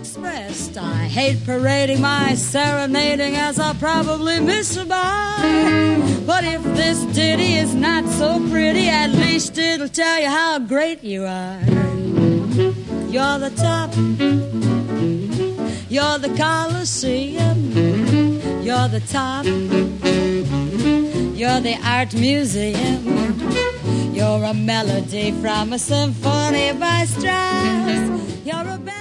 expressed. I hate parading my serenading as I probably miss a by. But if this ditty is not so pretty, at least it'll tell you how great you are. You're the top, you're the Coliseum, you're the top, you're the art museum, you're a melody from a symphony by Strauss, you're a